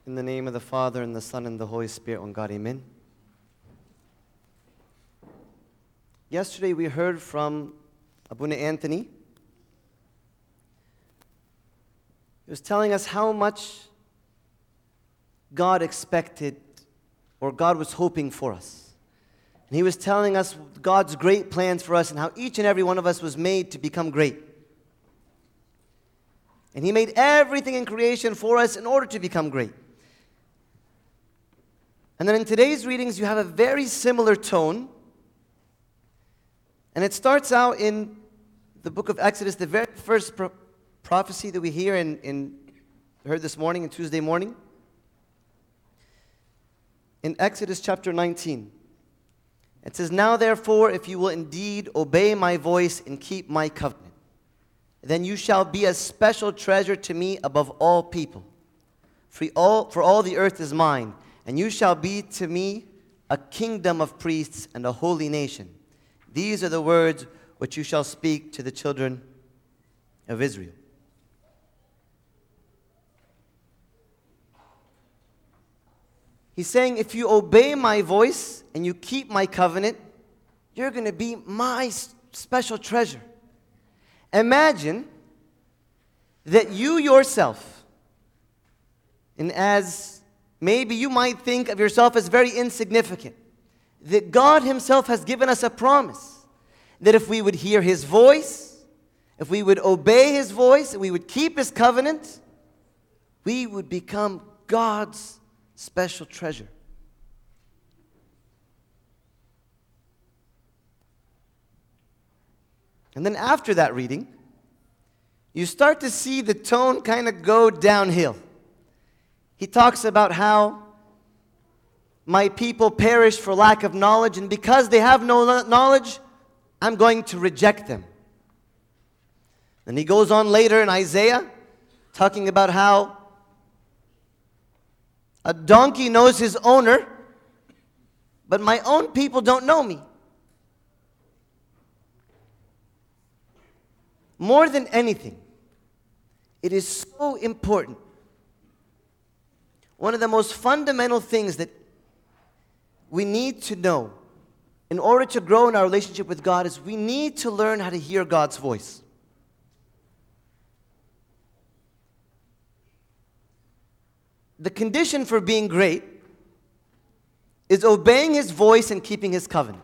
In the name of the Father, and the Son, and the Holy Spirit, one God, amen. Yesterday we heard from Abuna Anthony. He was telling us how much God expected, or God was hoping for us. And he was telling us God's great plans for us and how each and every one of us was made to become great. And he made everything in creation for us in order to become great. And then in today's readings, you have a very similar tone. And it starts out in the book of Exodus, the very first prophecy that we hear heard this morning, and Tuesday morning. In Exodus chapter 19, it says, "Now therefore, if you will indeed obey my voice and keep my covenant, then you shall be a special treasure to me above all people. For all the earth is mine, and you shall be to me a kingdom of priests and a holy nation. These are the words which you shall speak to the children of Israel." He's saying, if you obey my voice and you keep my covenant, you're going to be my special treasure. Imagine that you yourself, and as maybe you might think of yourself as very insignificant, that God himself has given us a promise that if we would hear his voice, if we would obey his voice, and we would keep his covenant, we would become God's special treasure. And then after that reading, you start to see the tone kind of go downhill. He talks about how my people perish for lack of knowledge, and because they have no knowledge, I'm going to reject them. And he goes on later in Isaiah, talking about how a donkey knows his owner, but my own people don't know me. More than anything, it is so important. One of the most fundamental things that we need to know in order to grow in our relationship with God is we need to learn how to hear God's voice. The condition for being great is obeying his voice and keeping his covenant.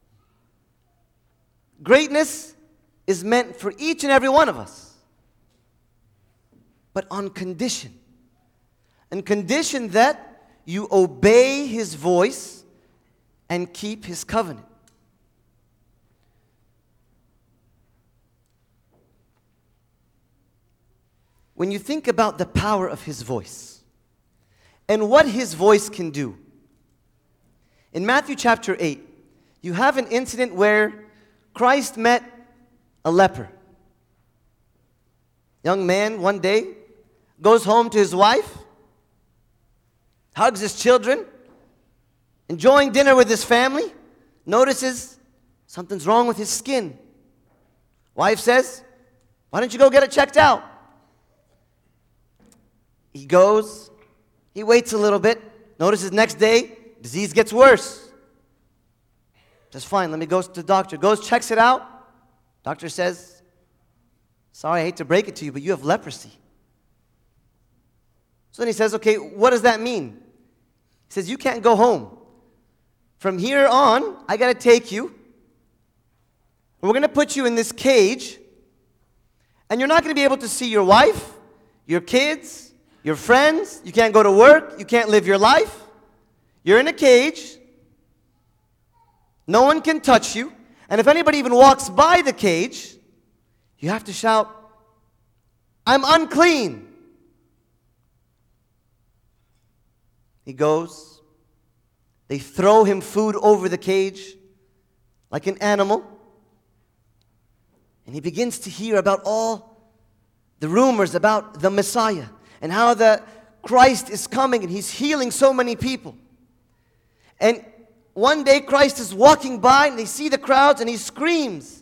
Greatness is meant for each and every one of us, but on condition. And condition that you obey his voice and keep his covenant. When you think about the power of his voice and what his voice can do, in Matthew chapter 8, you have an incident where Christ met a leper. Young man one day goes home to his wife, hugs his children, enjoying dinner with his family, notices something's wrong with his skin. Wife says, "Why don't you go get it checked out?" He goes, he waits a little bit, notices next day, disease gets worse. Says, "Fine, let me go to the doctor." Goes, checks it out. Doctor says, "Sorry, I hate to break it to you, but you have leprosy." So then he says, "Okay, what does that mean?" He says, "You can't go home. From here on, I got to take you. We're going to put you in this cage, and you're not going to be able to see your wife, your kids, your friends. You can't go to work. You can't live your life. You're in a cage. No one can touch you. And if anybody even walks by the cage, you have to shout, 'I'm unclean.'" He goes. They throw him food over the cage like an animal. And he begins to hear about all the rumors about the Messiah and how the Christ is coming and he's healing so many people. And one day Christ is walking by and they see the crowds and he screams.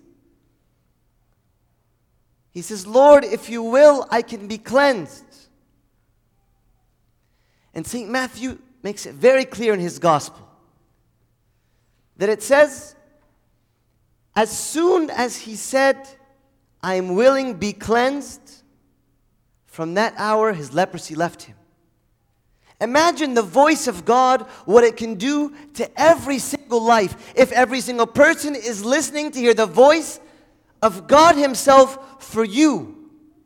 He says, "Lord, if you will, I can be cleansed." And St. Matthew makes it very clear in his gospel that it says, as soon as he said, I am willing, be cleansed, from that hour his leprosy left him. Imagine the voice of God, what it can do to every single life. If every single person is listening to hear the voice of God Himself for you.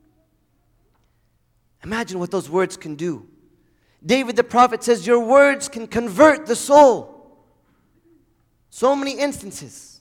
Imagine what those words can do. David the prophet says, your words can convert the soul. So many instances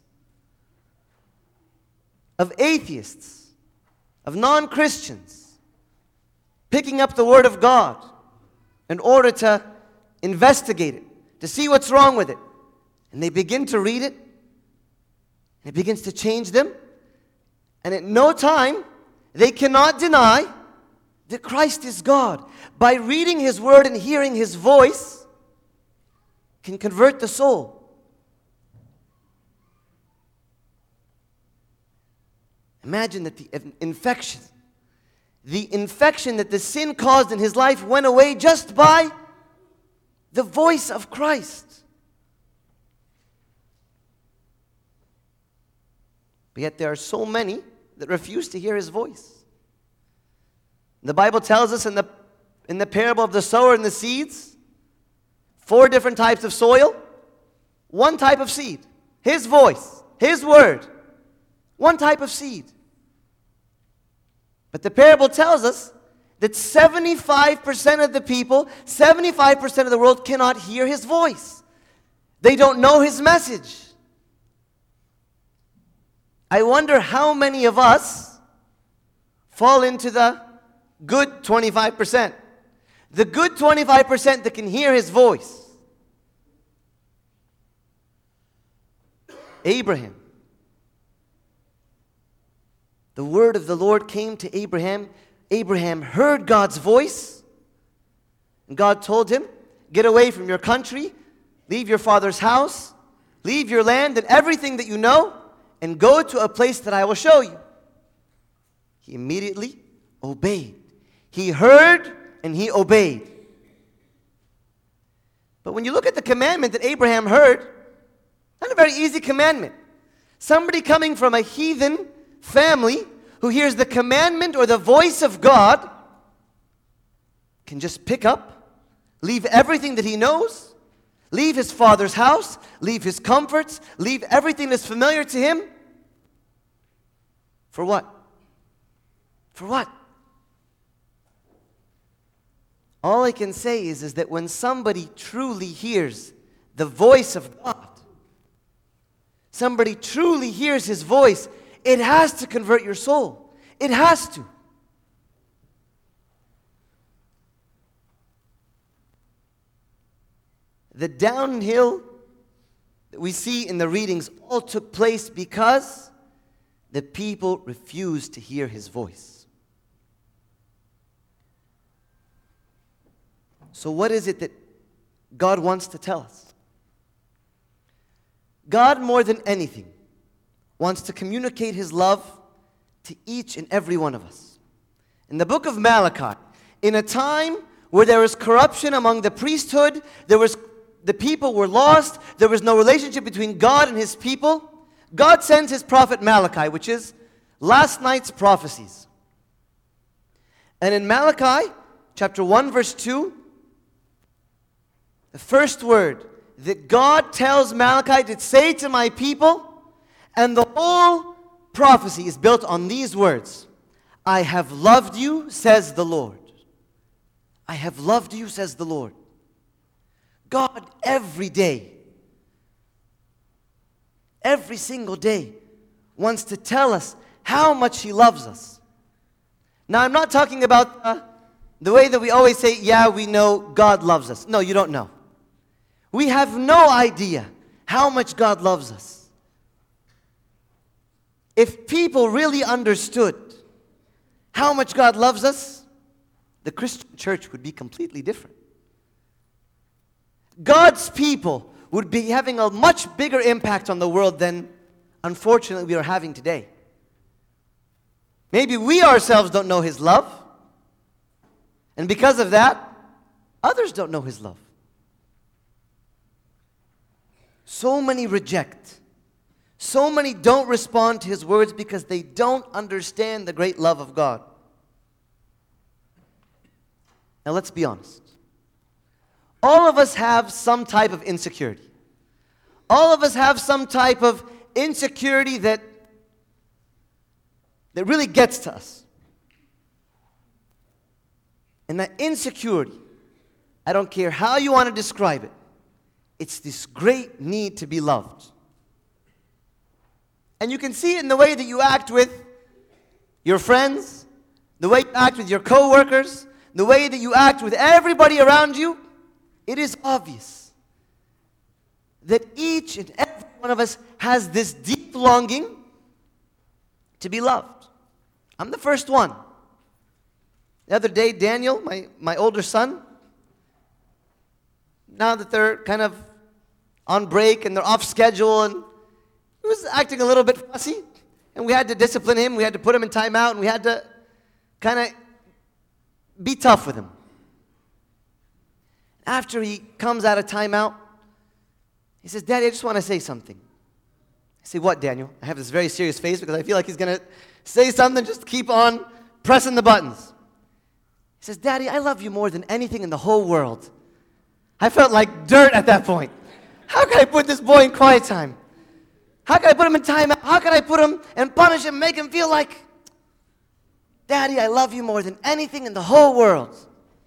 of atheists, of non-Christians, picking up the Word of God in order to investigate it, to see what's wrong with it. And they begin to read it, and it begins to change them. And at no time, they cannot deny that Christ is God. By reading His Word and hearing His voice, can convert the soul. Imagine that the infection that the sin caused in his life went away just by the voice of Christ. But yet there are so many that refuse to hear His voice. The Bible tells us in the parable of the sower and the seeds, 4 different types of soil, 1 type of seed. His voice, His word, 1 type of seed. But the parable tells us that 75% of the people, 75% of the world cannot hear His voice. They don't know His message. I wonder how many of us fall into the good 25%. The good 25% that can hear His voice. Abraham. The word of the Lord came to Abraham. Abraham heard God's voice. And God told him, get away from your country, leave your father's house, leave your land and everything that you know, and go to a place that I will show you. He immediately obeyed. He heard and he obeyed. But when you look at the commandment that Abraham heard, not a very easy commandment. Somebody coming from a heathen family who hears the commandment or the voice of God can just pick up, leave everything that he knows, leave his father's house, leave his comforts, leave everything that's familiar to him. For what? For what? All I can say is that when somebody truly hears the voice of God, somebody truly hears His voice, it has to convert your soul. It has to. The downhill that we see in the readings all took place because the people refused to hear His voice. So what is it that God wants to tell us? God, more than anything, wants to communicate His love to each and every one of us. In the book of Malachi, in a time where there was corruption among the priesthood, the people were lost, there was no relationship between God and His people, God sends His prophet Malachi, which is last night's prophecies. And in Malachi, chapter 1, verse 2, the first word that God tells Malachi to say to my people, and the whole prophecy is built on these words. I have loved you, says the Lord. I have loved you, says the Lord. God every day, every single day, wants to tell us how much He loves us. Now, I'm not talking about the way that we always say, yeah, we know God loves us. No, you don't know. We have no idea how much God loves us. If people really understood how much God loves us, the Christian church would be completely different. God's people would be having a much bigger impact on the world than, unfortunately, we are having today. Maybe we ourselves don't know His love, and because of that, Others don't know His love. So many reject. So many don't respond to His words because they don't understand the great love of God. Now let's be honest. All of us have some type of insecurity. All of us have some type of insecurity that really gets to us. And that insecurity, I don't care how you want to describe it, it's this great need to be loved. And you can see it in the way that you act with your friends, the way you act with your co-workers, the way that you act with everybody around you. It is obvious that each and every one of us has this deep longing to be loved. I'm the first one. The other day, Daniel, my older son, now that they're kind of on break and they're off schedule, and he was acting a little bit fussy, and we had to discipline him. We had to put him in timeout, and we had to kind of be tough with him. After he comes out of timeout, he says, "Daddy, I just want to say something." I say, "What, Daniel?" I have this very serious face because I feel like he's going to say something, just keep on pressing the buttons. He says, "Daddy, I love you more than anything in the whole world." I felt like dirt at that point. How could I put this boy in quiet time? How could I put him in timeout? How could I put him and punish him, make him feel like, "Daddy, I love you more than anything in the whole world"?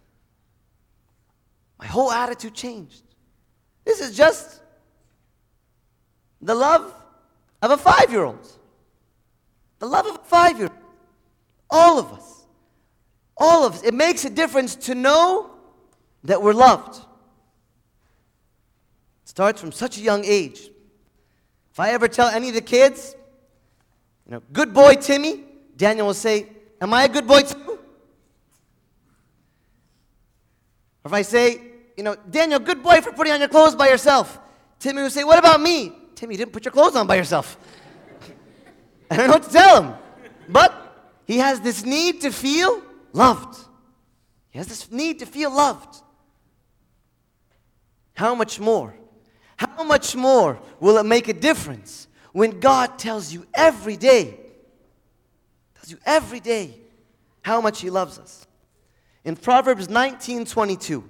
My whole attitude changed. This is just the love of a 5-year-old. The love of a 5-year-old. All of us. All of us. It makes a difference to know that we're loved. It starts from such a young age. If I ever tell any of the kids, "Good boy, Timmy," Daniel will say, "Am I a good boy too?" Or if I say, "Daniel, good boy for putting on your clothes by yourself," Timmy will say, "What about me?" "Timmy, you didn't put your clothes on by yourself." I don't know what to tell him. But he has this need to feel loved. He has this need to feel loved. How much more? How much more will it make a difference when God tells you every day, how much He loves us? In Proverbs 19:22,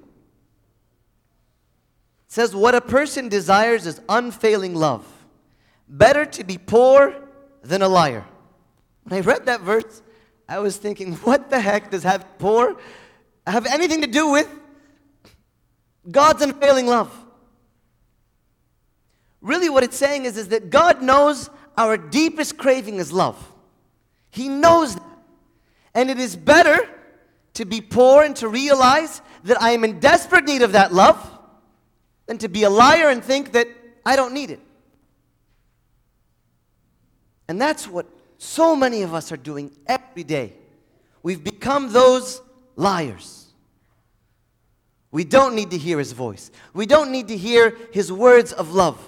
it says, "What a person desires is unfailing love. Better to be poor than a liar." When I read that verse, I was thinking, what the heck does having poor have anything to do with God's unfailing love? Really what it's saying is that God knows our deepest craving is love. He knows that. And it is better to be poor and to realize that I am in desperate need of that love than to be a liar and think that I don't need it. And that's what so many of us are doing every day. We've become those liars. We don't need to hear His voice. We don't need to hear His words of love.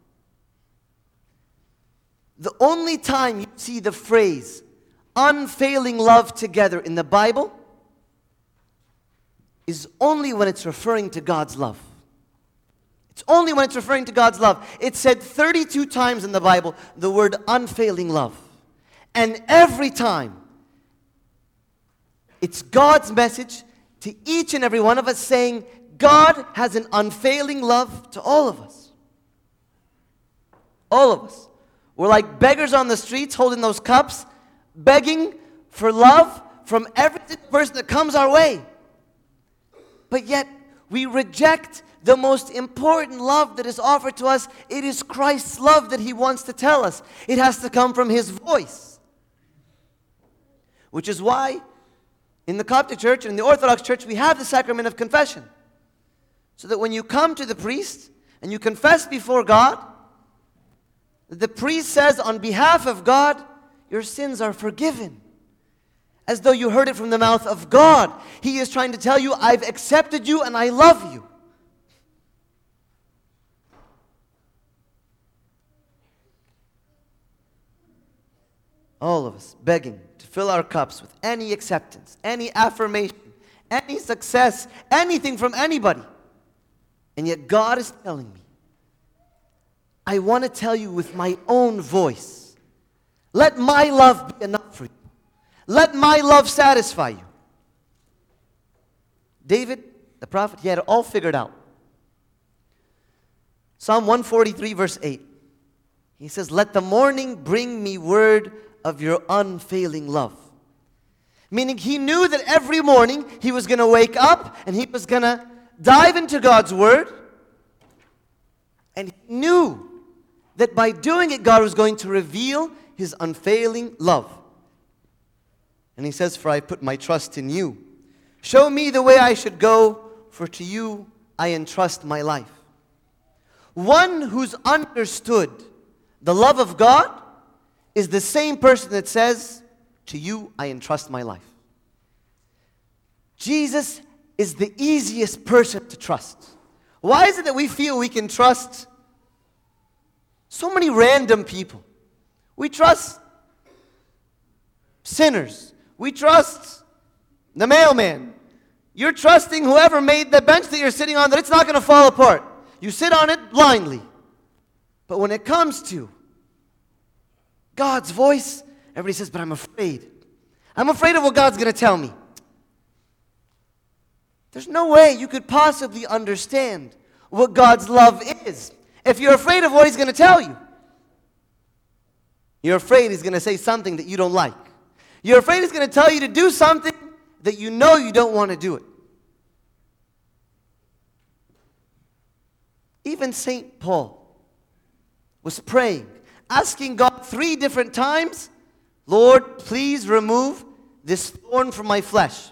The only time you see the phrase unfailing love together in the Bible is only when it's referring to God's love. It's only when it's referring to God's love. It's said 32 times in the Bible, the word unfailing love. And every time, it's God's message to each and every one of us saying, God has an unfailing love to all of us. All of us. We're like beggars on the streets holding those cups, begging for love from every single person that comes our way. But yet, we reject the most important love that is offered to us. It is Christ's love that He wants to tell us. It has to come from His voice. Which is why in the Coptic Church and in the Orthodox Church we have the sacrament of confession. So that when you come to the priest and you confess before God, the priest says on behalf of God, your sins are forgiven. As though you heard it from the mouth of God. He is trying to tell you, I've accepted you and I love you. All of us begging to fill our cups with any acceptance, any affirmation, any success, anything from anybody. And yet God is telling me, I want to tell you with my own voice, let my love be enough for you. Let my love satisfy you. David, the prophet, he had it all figured out. Psalm 143 verse 8. He says, let the morning bring me word of your unfailing love. Meaning he knew that every morning he was going to wake up and he was going to dive into God's word. And he knew that by doing it, God was going to reveal his unfailing love. And he says, for I put my trust in you. Show me the way I should go, for to you I entrust my life. One who's understood the love of God is the same person that says, to you I entrust my life. Jesus is the easiest person to trust. Why is it that we feel we can trust so many random people? We trust sinners. We trust the mailman. You're trusting whoever made the bench that you're sitting on, that it's not going to fall apart. You sit on it blindly. But when it comes to God's voice, everybody says, but I'm afraid. I'm afraid of what God's going to tell me. There's no way you could possibly understand what God's love is if you're afraid of what He's going to tell you. You're afraid He's going to say something that you don't like. You're afraid He's going to tell you to do something that you know you don't want to do it. Even St. Paul was praying, asking God 3 different times, Lord, please remove this thorn from my flesh.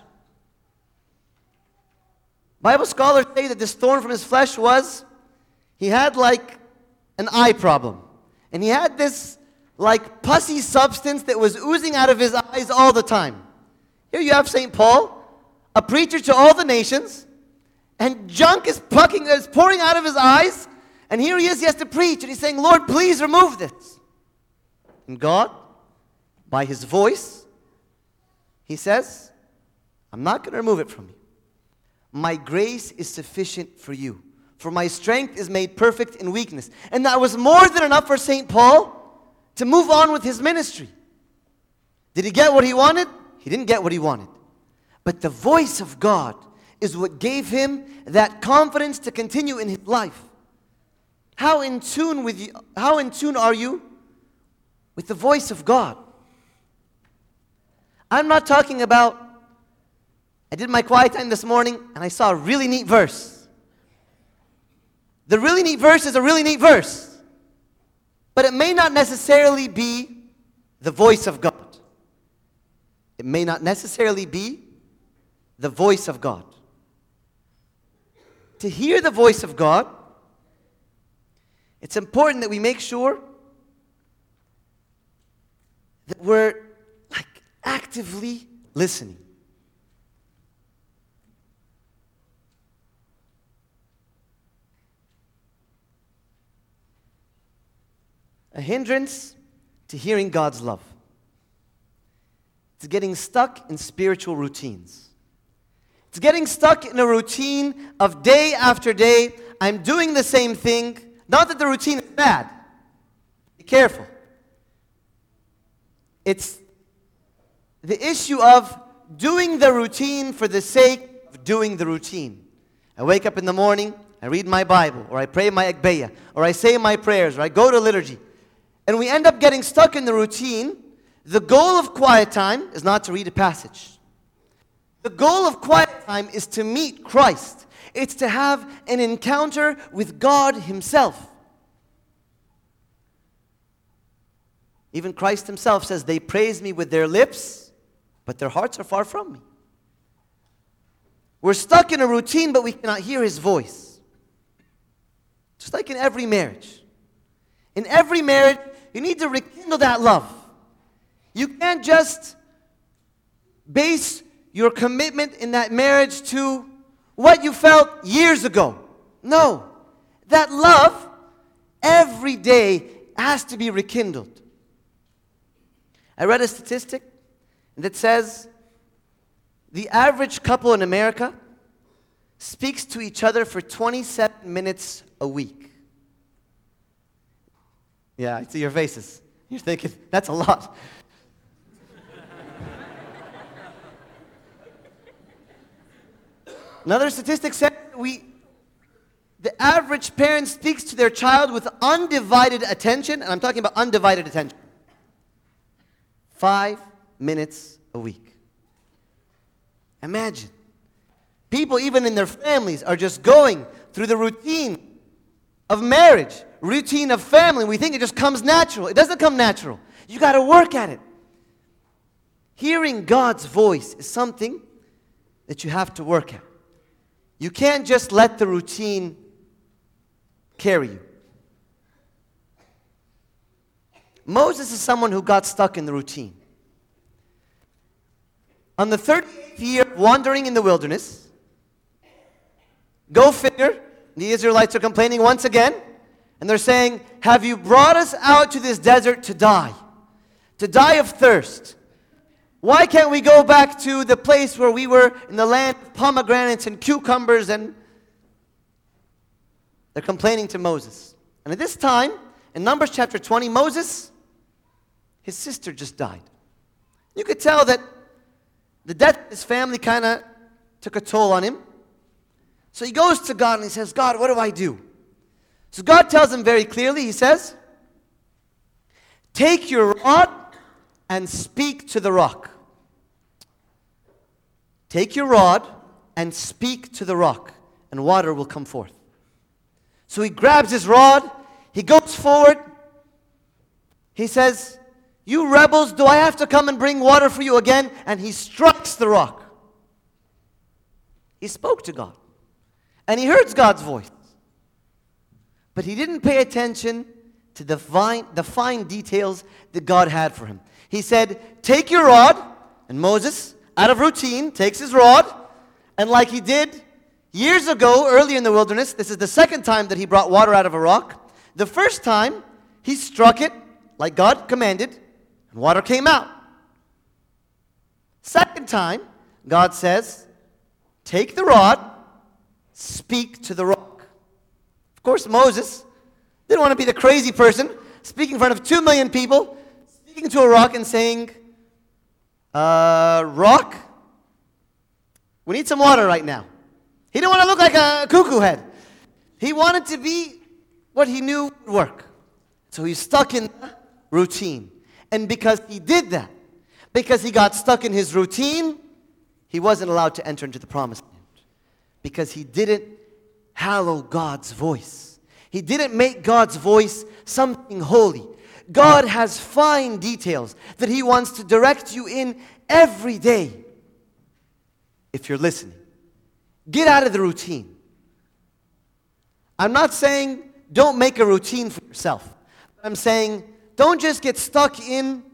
Bible scholars say that this thorn from his flesh was, he had like an eye problem. And he had this like pussy substance that was oozing out of his eyes all the time. Here you have St. Paul, a preacher to all the nations, and junk is pouring out of his eyes, and here he has to preach, and he's saying, Lord, please remove this. And God, by His voice, He says, I'm not going to remove it from you. My grace is sufficient for you, for my strength is made perfect in weakness. And that was more than enough for St. Paul to move on with his ministry. Did he get what he wanted? He didn't get what he wanted. But the voice of God is what gave him that confidence to continue in his life. How in tune are you with the voice of God? I'm not talking about, I did my quiet time this morning and I saw a really neat verse. The really neat verse is a really neat verse. But it may not necessarily be the voice of God. It may not necessarily be the voice of God. To hear the voice of God, it's important that we make sure that we're like actively listening. A hindrance to hearing God's love. It's getting stuck in spiritual routines. It's getting stuck in a routine of day after day, I'm doing the same thing. Not that the routine is bad. Be careful. It's the issue of doing the routine for the sake of doing the routine. I wake up in the morning, I read my Bible, or I pray my Ekbeya, or I say my prayers, or I go to liturgy. And we end up getting stuck in the routine. The goal of quiet time is not to read a passage. The goal of quiet time is to meet Christ. It's to have an encounter with God Himself. Even Christ Himself says, they praise me with their lips, but their hearts are far from me. We're stuck in a routine, but we cannot hear His voice. Just like in every marriage. In every marriage, you need to rekindle that love. You can't just base your commitment in that marriage to what you felt years ago. No. That love, every day, has to be rekindled. I read a statistic that says The average couple in America speaks to each other for 27 minutes a week. Yeah, I see your faces. You're thinking, that's a lot. Another statistic said the average parent speaks to their child with undivided attention, and I'm talking about undivided attention, 5 minutes a week. Imagine. People, even in their families, are just going through the routine of marriage, routine of family. We think it just comes natural. It doesn't come natural. You got to work at it. Hearing God's voice is something that you have to work at. You can't just let the routine carry you. Moses is someone who got stuck in the routine. On the 38th year of wandering in the wilderness, go figure, the Israelites are complaining once again, and they're saying, have you brought us out to this desert to die of thirst? Why can't we go back to the place where we were in the land of pomegranates and cucumbers? And they're complaining to Moses. And at this time, in Numbers chapter 20, Moses, his sister just died. You could tell that the death of his family kind of took a toll on him. So he goes to God and he says, God, what do I do? So God tells him very clearly, he says, take your rod and speak to the rock. Take your rod and speak to the rock, and water will come forth. So he grabs his rod, he goes forward, he says, you rebels, do I have to come and bring water for you again? And he strikes the rock. He spoke to God. And he heard God's voice. But he didn't pay attention to the fine details that God had for him. He said, take your rod. And Moses, out of routine, takes his rod. And like he did years ago, early in the wilderness, this is the second time that he brought water out of a rock. The first time, he struck it like God commanded, and water came out. Second time, God says, take the rod, speak to the rock. Of course, Moses didn't want to be the crazy person speaking in front of 2 million people, speaking to a rock and saying, rock, we need some water right now. He didn't want to look like a cuckoo head. He wanted to be what he knew would work. So he's stuck in the routine. And because he did that, because he got stuck in his routine, he wasn't allowed to enter into the promised land. Because he didn't hallow God's voice. He didn't make God's voice something holy. God has fine details that he wants to direct you in every day. If you're listening, get out of the routine. I'm not saying don't make a routine for yourself. I'm saying don't just get stuck in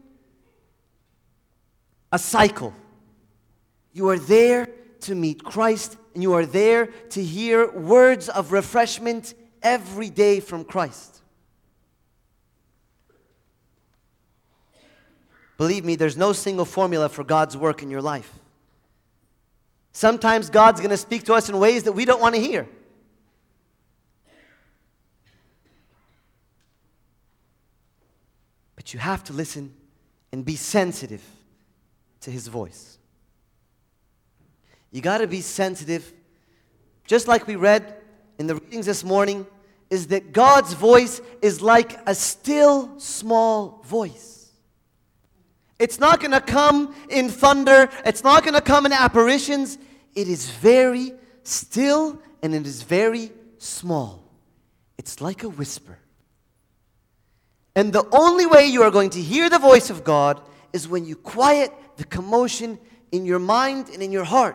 a cycle. You are there to meet Christ, and you are there to hear words of refreshment every day from Christ. Believe me, there's no single formula for God's work in your life. Sometimes God's going to speak to us in ways that we don't want to hear. But you have to listen and be sensitive to his voice. You got to be sensitive. Just like we read in the readings this morning, is that God's voice is like a still small voice. It's not going to come in thunder. It's not going to come in apparitions. It is very still and it is very small. It's like a whisper. And the only way you are going to hear the voice of God is when you quiet the commotion in your mind and in your heart.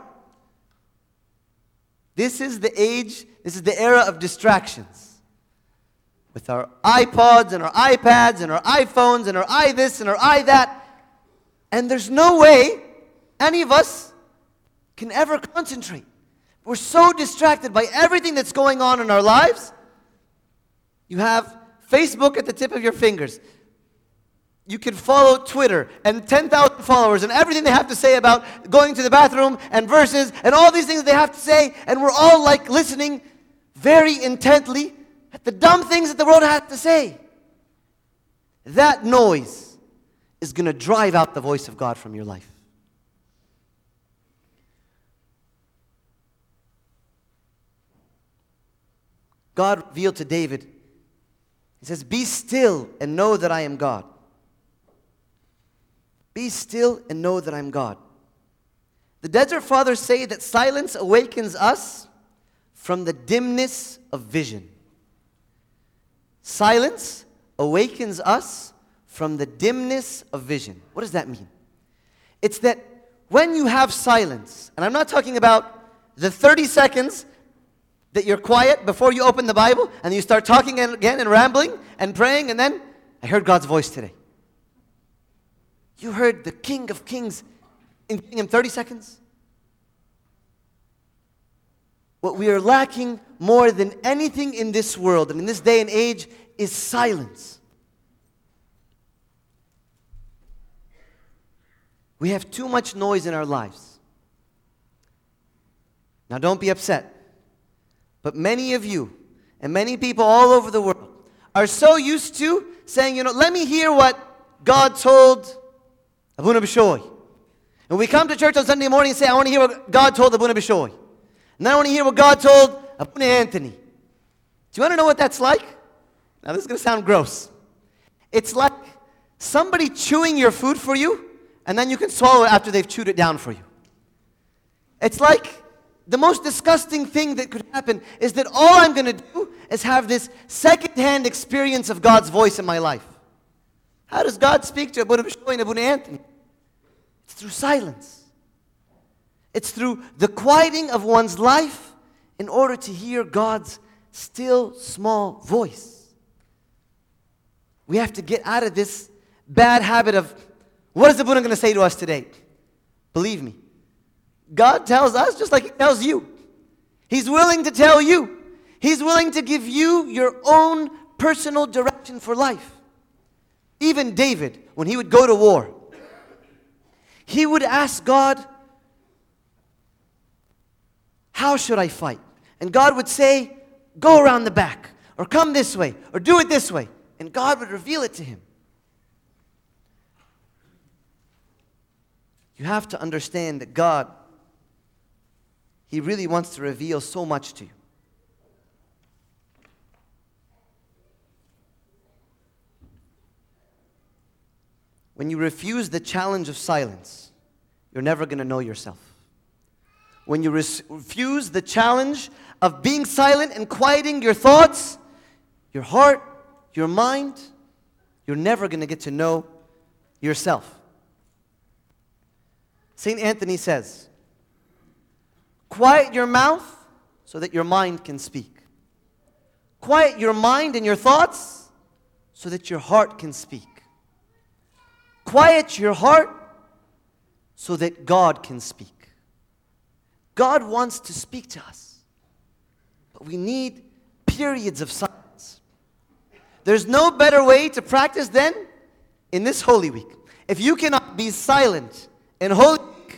This is the age, this is the era of distractions. With our iPods and our iPads and our iPhones and our this and our that. And there's no way any of us can ever concentrate. We're so distracted by everything that's going on in our lives. You have Facebook at the tip of your fingers. You can follow Twitter and 10,000 followers and everything they have to say about going to the bathroom and verses and all these things they have to say, and we're all like listening very intently at the dumb things that the world has to say. That noise is going to drive out the voice of God from your life. God revealed to David, He says, "Be still and know that I am God." Be still and know that I'm God. The Desert Fathers say that silence awakens us from the dimness of vision. Silence awakens us from the dimness of vision. What does that mean? It's that when you have silence, and I'm not talking about the 30 seconds that you're quiet before you open the Bible and you start talking again and rambling and praying, and then I heard God's voice today. You heard the King of Kings in giving Him 30 seconds? What we are lacking more than anything in this world and in this day and age is silence. We have too much noise in our lives. Now don't be upset, but many of you and many people all over the world are so used to saying, let me hear what God told Abuna Bishoy. And we come to church on Sunday morning and say, I want to hear what God told Abuna Bishoy. And I want to hear what God told Abuna Anthony. Do you want to know what that's like? Now this is going to sound gross. It's like somebody chewing your food for you, and then you can swallow it after they've chewed it down for you. It's like the most disgusting thing that could happen is that all I'm going to do is have this second-hand experience of God's voice in my life. How does God speak to Abuna Bishoy and Abuna Anthony? It's through silence. It's through the quieting of one's life in order to hear God's still, small voice. We have to get out of this bad habit of, what is Abuna going to say to us today? Believe me, God tells us just like He tells you. He's willing to tell you. He's willing to give you your own personal direction for life. Even David, when he would go to war, he would ask God, how should I fight? And God would say, go around the back, or come this way, or do it this way. And God would reveal it to him. You have to understand that God, He really wants to reveal so much to you. When you refuse the challenge of silence, you're never going to know yourself. When you refuse the challenge of being silent and quieting your thoughts, your heart, your mind, you're never going to get to know yourself. St. Anthony says, quiet your mouth so that your mind can speak. Quiet your mind and your thoughts so that your heart can speak. Quiet your heart so that God can speak. God wants to speak to us, but we need periods of silence. There's no better way to practice than in this Holy Week. If you cannot be silent in Holy Week,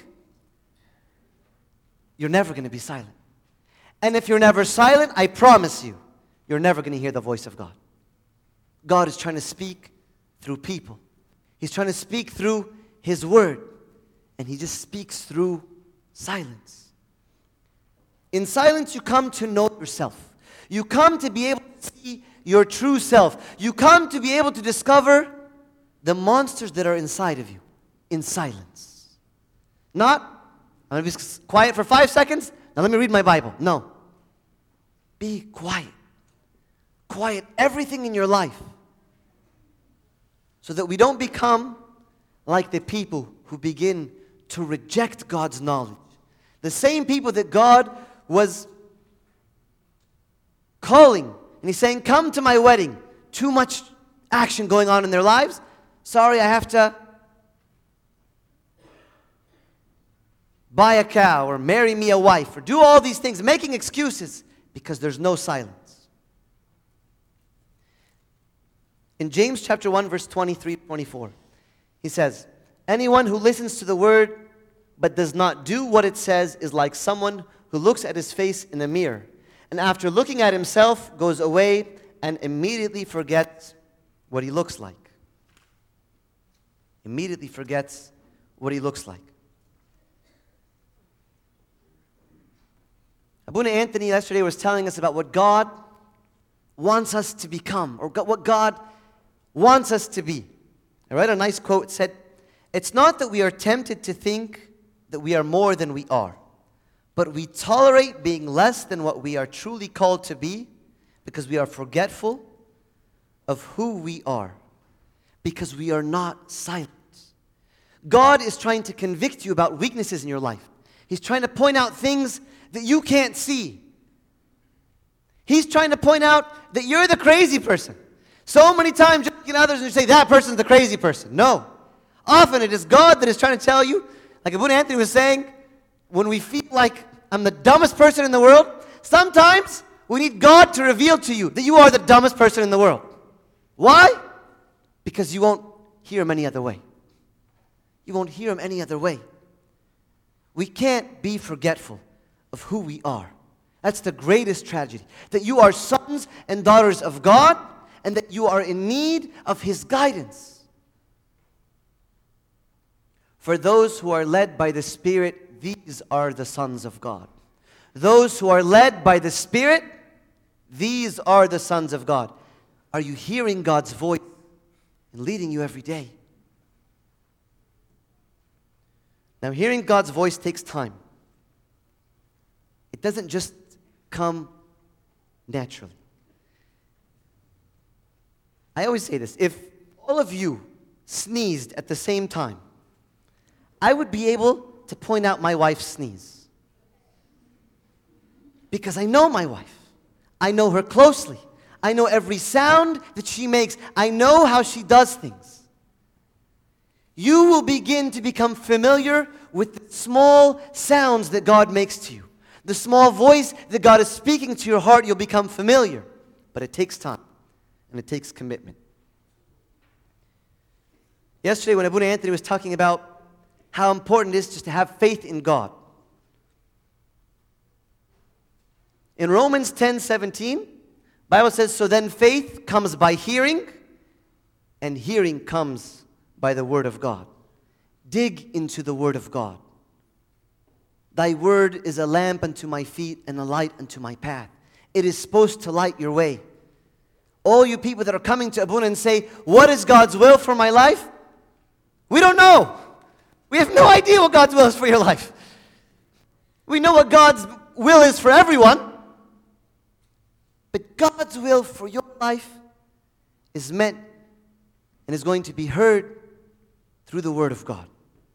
you're never going to be silent. And if you're never silent, I promise you, you're never going to hear the voice of God. God is trying to speak through people. He's trying to speak through His Word. And He just speaks through silence. In silence, you come to know yourself. You come to be able to see your true self. You come to be able to discover the monsters that are inside of you in silence. Not, I'm going to be quiet for 5 seconds, now let me read my Bible. No. Be quiet. Quiet everything in your life, so that we don't become like the people who begin to reject God's knowledge. The same people that God was calling, and He's saying, come to my wedding. Too much action going on in their lives. Sorry, I have to buy a cow or marry me a wife or do all these things, making excuses because there's no silence. In James chapter 1, verse 23, 24, he says, anyone who listens to the word but does not do what it says is like someone who looks at his face in a mirror, and after looking at himself goes away and immediately forgets what he looks like. Immediately forgets what he looks like. Abuna Anthony yesterday was telling us about what God wants us to become, or what God wants us to be. I read a nice quote. It said, it's not that we are tempted to think that we are more than we are, but we tolerate being less than what we are truly called to be because we are forgetful of who we are, because we are not silent. God is trying to convict you about weaknesses in your life. He's trying to point out things that you can't see. He's trying to point out that you're the crazy person. So many times you look at others and you say, that person's the crazy person. No. Often it is God that is trying to tell you, like Abuna Anthony was saying, when we feel like I'm the dumbest person in the world, sometimes we need God to reveal to you that you are the dumbest person in the world. Why? Because you won't hear Him any other way. You won't hear Him any other way. We can't be forgetful of who we are. That's the greatest tragedy. That you are sons and daughters of God, and that you are in need of His guidance. For those who are led by the Spirit, these are the sons of God. Those who are led by the Spirit, these are the sons of God. Are you hearing God's voice and leading you every day? Now, hearing God's voice takes time. It doesn't just come naturally. I always say this. If all of you sneezed at the same time, I would be able to point out my wife's sneeze. Because I know my wife. I know her closely. I know every sound that she makes. I know how she does things. You will begin to become familiar with the small sounds that God makes to you. The small voice that God is speaking to your heart, you'll become familiar. But it takes time, and it takes commitment. Yesterday when Abuna Anthony was talking about how important it is just to have faith in God. In Romans 10:17, Bible says, so then faith comes by hearing, and hearing comes by the word of God. Dig into the word of God. Thy word is a lamp unto my feet and a light unto my path. It is supposed to light your way. All you people that are coming to Abuna and say, what is God's will for my life? We don't know. We have no idea what God's will is for your life. We know what God's will is for everyone. But God's will for your life is meant and is going to be heard through the Word of God.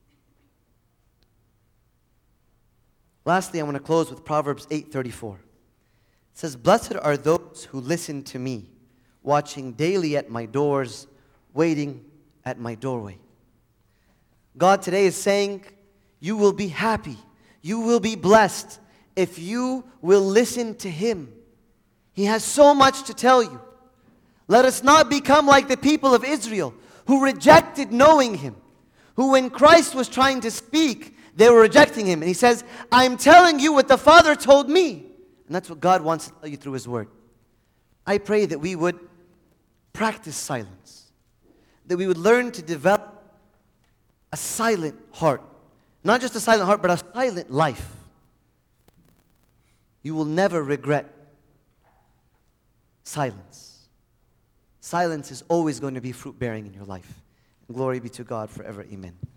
Lastly, I want to close with Proverbs 8:34. It says, blessed are those who listen to me, watching daily at my doors, waiting at my doorway. God today is saying, you will be happy, you will be blessed if you will listen to Him. He has so much to tell you. Let us not become like the people of Israel who rejected knowing Him, who when Christ was trying to speak, they were rejecting Him. And He says, I'm telling you what the Father told me. And that's what God wants to tell you through His Word. I pray that we would practice silence, that we would learn to develop a silent heart. Not just a silent heart, but a silent life. You will never regret silence. Silence is always going to be fruit-bearing in your life. Glory be to God forever. Amen.